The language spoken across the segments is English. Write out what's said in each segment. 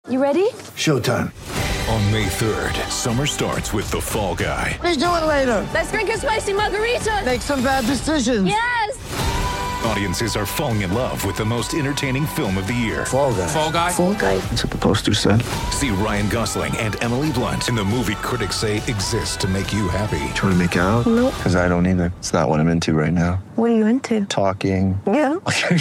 You ready? Showtime. On May 3rd, summer starts with The Fall Guy. Let's do it later. Let's drink a spicy margarita. Make some bad decisions. Yes! Audiences are falling in love with the most entertaining film of the year. Fall Guy. Fall Guy? Fall guy. That's what the poster said. See Ryan Gosling and Emily Blunt in the movie critics say exists to make you happy. Trying to make it out? Nope. Because I don't either. It's not what I'm into right now. What are you into? Talking. Yeah.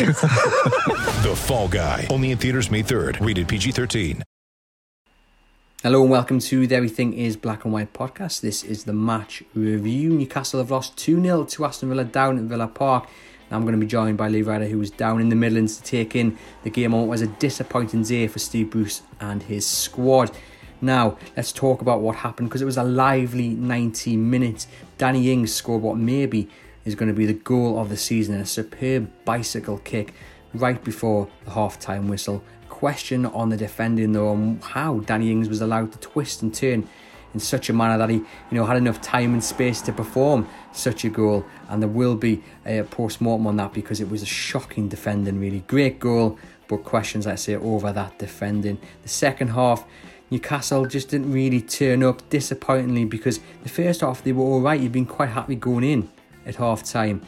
The Fall Guy. Only in theaters May 3rd. Rated PG-13. Hello and welcome to the Everything is Black and White podcast. This is the match review. Newcastle have lost 2-0 to Aston Villa down at Villa Park. And I'm going to be joined by Lee Ryder, who was down in the Midlands to take in the game on what was a disappointing day for Steve Bruce and his squad. Now, let's talk about what happened, because it was a lively 90 minutes. Danny Ings scored what maybe is going to be the goal of the season, a superb bicycle kick right before the half-time whistle. Question on the defending though, on how Danny Ings was allowed to twist and turn in such a manner that he had enough time and space to perform such a goal, and there will be a post-mortem on that, because it was a shocking defending, really. Great goal, but questions, I say, over that defending. The second half, Newcastle just didn't really turn up, disappointingly, because the first half they were alright. You've been quite happy going in at half-time,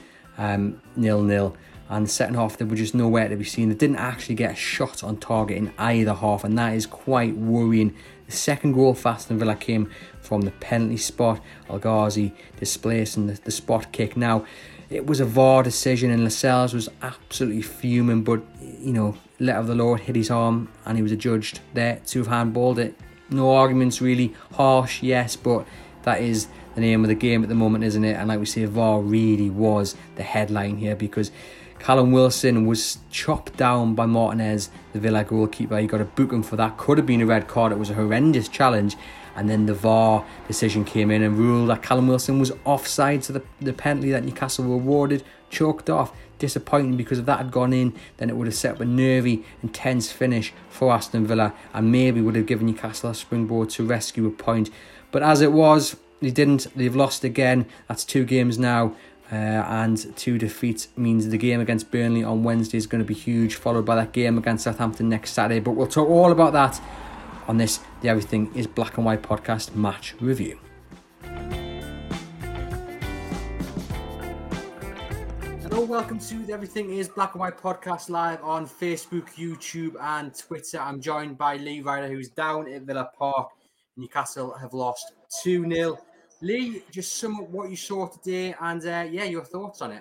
0-0. And the second half, they were just nowhere to be seen. They didn't actually get a shot on target in either half, and that is quite worrying. The second goal for Aston Villa came from the penalty spot. El Ghazi displacing the spot kick. Now, it was a VAR decision, and Lascelles was absolutely fuming, but, letter of the law, hit his arm, and he was adjudged there to have handballed it. No arguments really. Harsh, yes, but that is the name of the game at the moment, isn't it? And like we say, VAR really was the headline here, because Callum Wilson was chopped down by Martinez, the Villa goalkeeper. He got a booking for that. Could have been a red card. It was a horrendous challenge. And then the VAR decision came in and ruled that Callum Wilson was offside, so the penalty that Newcastle were awarded chalked off. Disappointing, because if that had gone in, then it would have set up a nervy, intense finish for Aston Villa, and maybe would have given Newcastle a springboard to rescue a point. But as it was, they didn't. They've lost again. That's 2 games now. And 2 defeats means the game against Burnley on Wednesday is going to be huge, followed by that game against Southampton next Saturday. But we'll talk all about that on this, the Everything is Black and White podcast match review. Hello, welcome to the Everything is Black and White podcast, live on Facebook, YouTube and Twitter. I'm joined by Lee Ryder, who's down at Villa Park. Newcastle have lost 2-0. Lee, just sum up what you saw today and, your thoughts on it.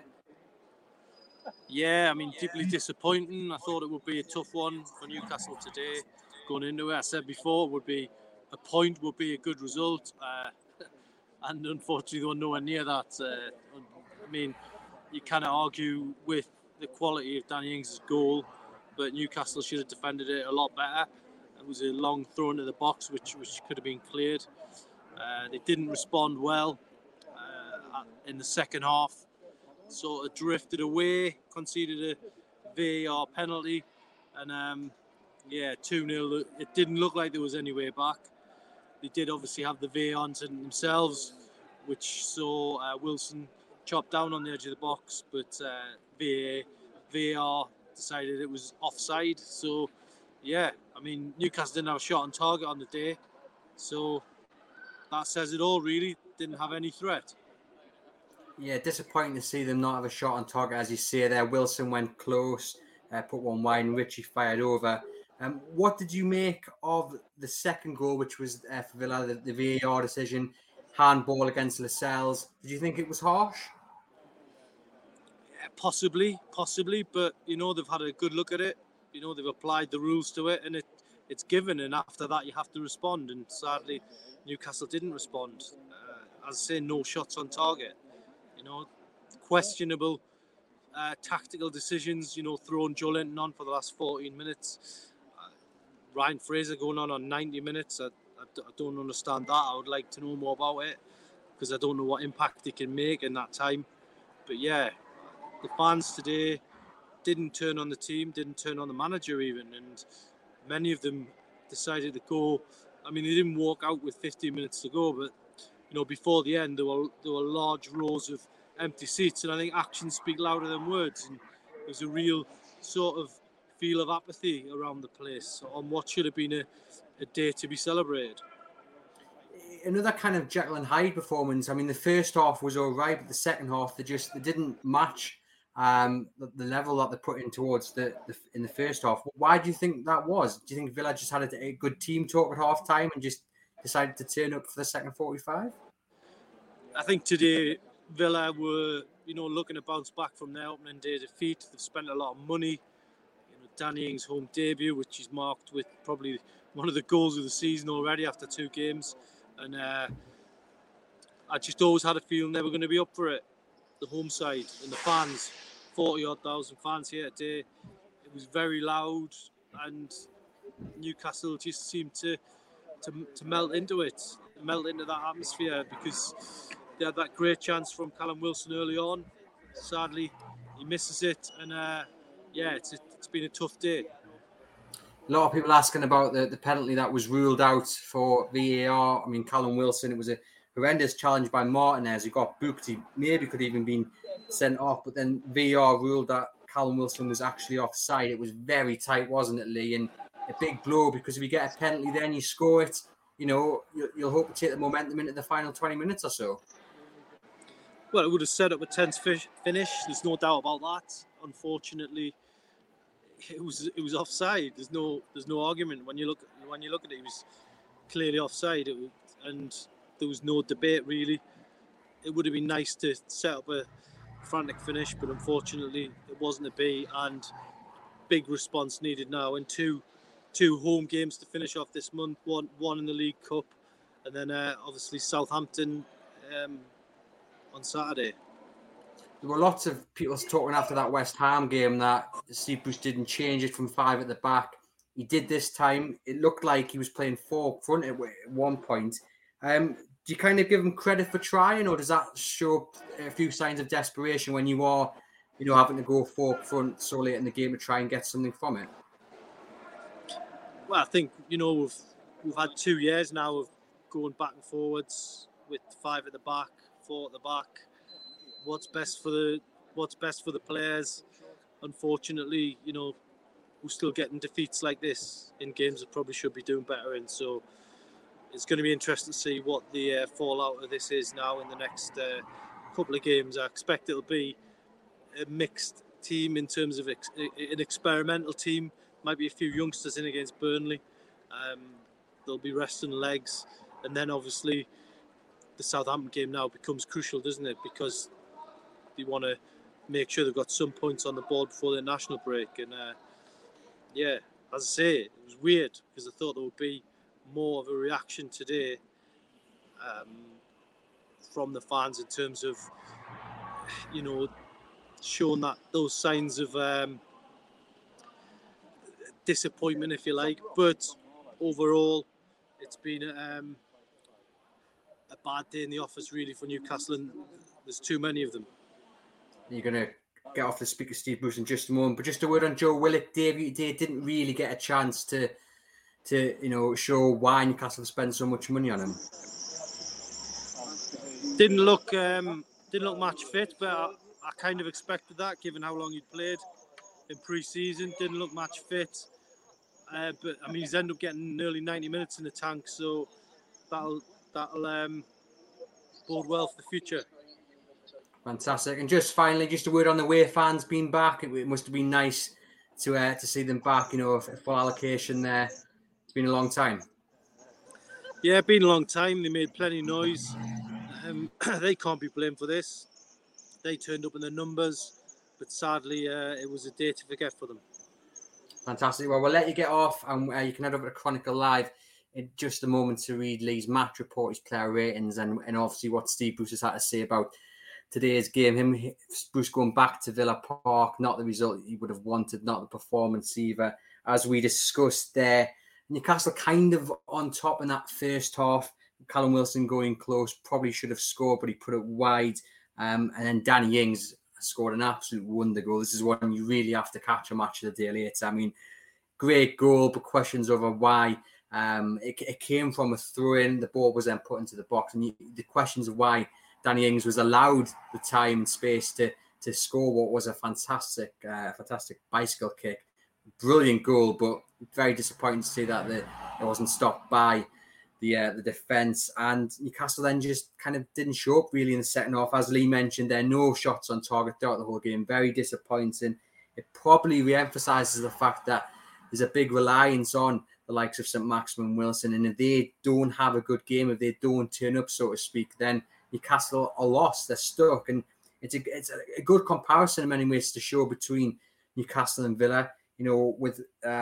Yeah, deeply disappointing. I thought it would be a tough one for Newcastle today. Going into it, I said before, would be a point, would be a good result. And unfortunately, they were nowhere near that. You cannot argue with the quality of Danny Ings' goal, but Newcastle should have defended it a lot better. It was a long throw into the box, which could have been cleared. They didn't respond well in the second half. Sort of drifted away, conceded a VAR penalty, and 2-0. It didn't look like there was any way back. They did obviously have the VAR onto themselves, which saw Wilson chopped down on the edge of the box, but VAR decided it was offside. So, Newcastle didn't have a shot on target on the day. So that says it all, really. Didn't have any threat. Yeah, disappointing to see them not have a shot on target, as you say there. Wilson went close, put one wide, and Richie fired over. What did you make of the second goal, which was for Villa, the VAR decision, handball against Lascelles? Did you think it was harsh? Yeah, possibly, but they've had a good look at it. They've applied the rules to it, and it's given, and after that you have to respond. And sadly, Newcastle didn't respond. As I say, no shots on target. Questionable tactical decisions. Throwing Joelinton on for the last 14 minutes. Ryan Fraser going on 90 minutes. I don't understand that. I would like to know more about it, because I don't know what impact he can make in that time. But yeah, the fans today didn't turn on the team, didn't turn on the manager even, and many of them decided to go. They didn't walk out with 15 minutes to go, but before the end there were large rows of empty seats, and I think actions speak louder than words. And it was a real sort of feel of apathy around the place on what should have been a day to be celebrated. Another kind of Jekyll and Hyde performance. I mean, the first half was all right, but the second half they didn't match the level that they put in towards in the first half. Why do you think that was? Do you think Villa just had a good team talk at half time and just decided to turn up for the second 45? I think today Villa were, looking to bounce back from their opening day defeat. They've spent a lot of money. Danny Ings' home debut, which is marked with probably one of the goals of the season already after 2 games. And I just always had a feeling they were going to be up for it. The home side and the fans, 40-odd thousand fans here today. It was very loud, and Newcastle just seemed to melt into it, melt into that atmosphere, because they had that great chance from Callum Wilson early on. Sadly, he misses it, and it's been a tough day. A lot of people asking about the penalty that was ruled out for VAR. I mean, Callum Wilson, it was a horrendous challenge by Martinez. He got booked. He maybe could even been sent off, but then VAR ruled that Callum Wilson was actually offside. It was very tight, wasn't it, Lee? And a big blow, because if you get a penalty, then you score it. You'll hope to take the momentum into the final 20 minutes or so. Well, it would have set up a tense finish. There's no doubt about that. Unfortunately, it was offside. There's no argument when you look at it. It was clearly offside, and there was no debate really. It would have been nice to set up a frantic finish, but unfortunately, it wasn't to be. And big response needed now. And two home games to finish off this month. One in the League Cup, and then obviously Southampton on Saturday. There were lots of people talking after that West Ham game that Steve Bruce didn't change it from 5 at the back. He did this time. It looked like he was playing 4 up front at one point. Do you kind of give him credit for trying, or does that show a few signs of desperation when you are, having to go 4 up front so late in the game to try and get something from it? Well, I think, we've had 2 years now of going back and forwards with 5 at the back, 4 at the back. What's best for the players? Unfortunately, we're still getting defeats like this in games that probably should be doing better in. So it's going to be interesting to see what the fallout of this is now in the next couple of games. I expect it'll be a mixed team in terms of an experimental team. Might be a few youngsters in against Burnley. They'll be resting legs, and then obviously the Southampton game now becomes crucial, doesn't it? Because they want to make sure they've got some points on the board before the national break. And as I say, it was weird because I thought there would be more of a reaction today from the fans in terms of, showing that those signs of disappointment, if you like. But overall, it's been a bad day in the office, really, for Newcastle, and there's too many of them. You're going to get off the speaker, Steve Bruce, in just a moment. But just a word on Joe Willock. Debut today, didn't really get a chance to show why Newcastle spent so much money on him. Didn't look match fit, but I kind of expected that, given how long he'd played in pre-season. Didn't look match fit, but I mean he's ended up getting nearly 90 minutes in the tank, so that'll bode well for the future. Fantastic. And just finally, just a word on the away fans being back. It must have been nice to see them back. A full allocation there. It's been a long time. Yeah, been a long time. They made plenty of noise. They can't be blamed for this. They turned up in the numbers, but sadly, it was a day to forget for them. Fantastic. Well, we'll let you get off, and you can head over to Chronicle Live in just a moment to read Lee's match report, his player ratings, and obviously what Steve Bruce has had to say about today's game. Bruce going back to Villa Park, not the result he would have wanted, not the performance either. As we discussed there, Newcastle kind of on top in that first half. Callum Wilson going close, probably should have scored, but he put it wide. And then Danny Ings scored an absolute wonder goal. This is one you really have to catch a match of the day later. I mean, great goal, but questions over why. It came from a throw-in. The ball was then put into the box. And the questions of why Danny Ings was allowed the time and space to score what was a fantastic bicycle kick brilliant goal, but very disappointing to see that it wasn't stopped by the defence. And Newcastle then just kind of didn't show up really in the second half. As Lee mentioned, there are no shots on target throughout the whole game. Very disappointing. It probably re-emphasises the fact that there's a big reliance on the likes of St. Maximin, Wilson, and if they don't have a good game, if they don't turn up, so to speak, then Newcastle are lost. They're stuck, and it's a good comparison in many ways to show between Newcastle and Villa. With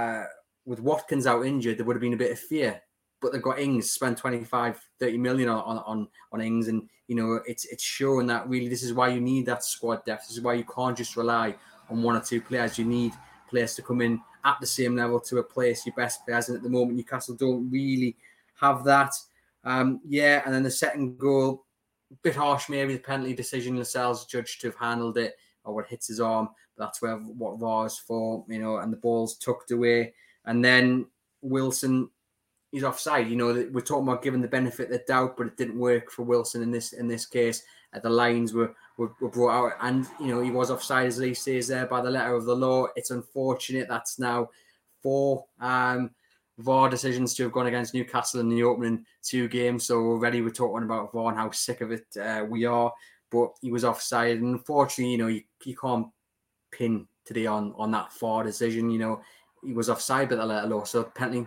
Watkins out injured, there would have been a bit of fear, but they've got Ings, spent 25-30 million on Ings, and it's showing that really this is why you need that squad depth. This is why you can't just rely on one or two players. You need players to come in at the same level to replace your best players, and at the moment Newcastle don't really have that. And then the second goal, a bit harsh maybe, the penalty decision. Lascelles judged to have handled it, or what hits his arm, but that's what VAR is for, and the ball's tucked away. And then Wilson, he's offside. We're talking about giving the benefit of the doubt, but it didn't work for Wilson in this case. The lines were brought out, and he was offside, as Lee says there, by the letter of the law. It's unfortunate. That's now 4 VAR decisions to have gone against Newcastle in the opening 2 games. So already we're talking about VAR and how sick of it we are. But he was offside, and unfortunately, you can't pin today on that VAR decision. He was offside by the letter of the law, so penalty.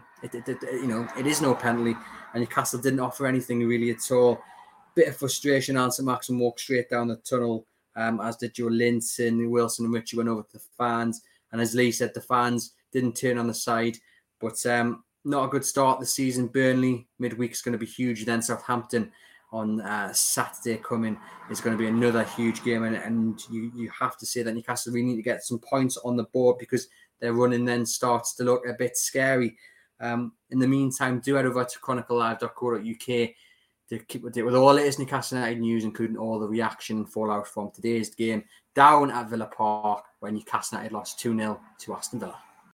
It is no penalty, and Newcastle didn't offer anything really at all. Bit of frustration. St. Maximin walked straight down the tunnel, as did Joe Linton. Wilson and Richie went over to the fans, and as Lee said, the fans didn't turn on the side. But not a good start this season. Burnley midweek is going to be huge. Then Southampton on Saturday coming is going to be another huge game, and you have to say that Newcastle really need to get some points on the board, because their running then starts to look a bit scary. In the meantime, do head over to chroniclelive.co.uk to keep up to date with all the latest Newcastle United news, including all the reaction and fallout from today's game down at Villa Park, where Newcastle United lost 2-0 to Aston Villa.